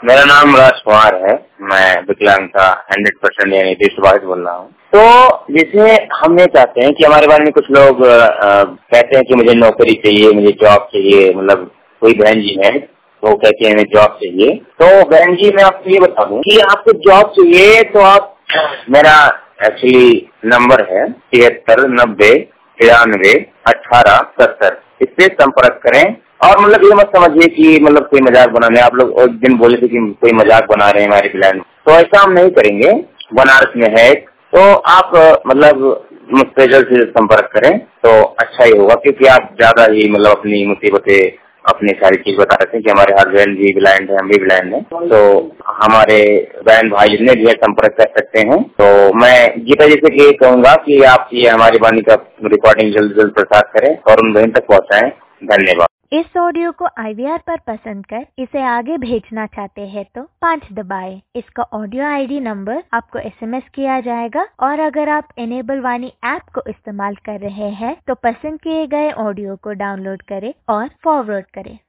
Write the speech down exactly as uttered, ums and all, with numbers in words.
मेरा नाम राज कुमार है। मैं विकलांग का हंड्रेड परसेंट यानी डिसवाइज बोल रहा हूँ। तो जैसे हम ये चाहते हैं कि हमारे बारे में कुछ लोग आ, कहते हैं कि मुझे नौकरी चाहिए, मुझे जॉब चाहिए। मतलब कोई बहन जी है वो कहती है हमें जॉब चाहिए। तो बहन जी मैं आपको ये बता दूं कि आपको जॉब चाहिए तो आप मेरा एक्चुअली नंबर है तिहत्तर नब्बे तिरानवे अठारह सत्तर, इस पे संपर्क करें। और मतलब ये मत समझिए कि मतलब कोई मजाक बनाने, आप लोग एक दिन बोले थे कि कोई मजाक बना रहे हैं हमारे प्लान, तो ऐसा हम नहीं करेंगे। बनारस में है तो आप मतलब मुझसे जल्द से संपर्क करें तो अच्छा ही होगा, क्योंकि आप ज्यादा ही मतलब अपनी मुसीबतें अपनी सारी चीज बता रहे थे कि हमारे हस्बैंड भी ब्लाइंड है, हम भी ब्लाइंड हैं, तो हमारे बहन भाई जितने भी है संपर्क कर सकते हैं। तो मैं गीता जी से ये कहूंगा कि आप ये हमारी वाणी का रिकॉर्डिंग जल्द से जल्द प्रसार करें और उन बहन तक पहुंचाएं। धन्यवाद। इस ऑडियो को आई वी आर पर पसंद कर इसे आगे भेजना चाहते हैं तो पाँच दबाएं। इसका ऑडियो आई डी नंबर आपको एस एम एस किया जाएगा। और अगर आप इनेबल वाणी ऐप को इस्तेमाल कर रहे हैं तो पसंद किए गए ऑडियो को डाउनलोड करें और फॉरवर्ड करें।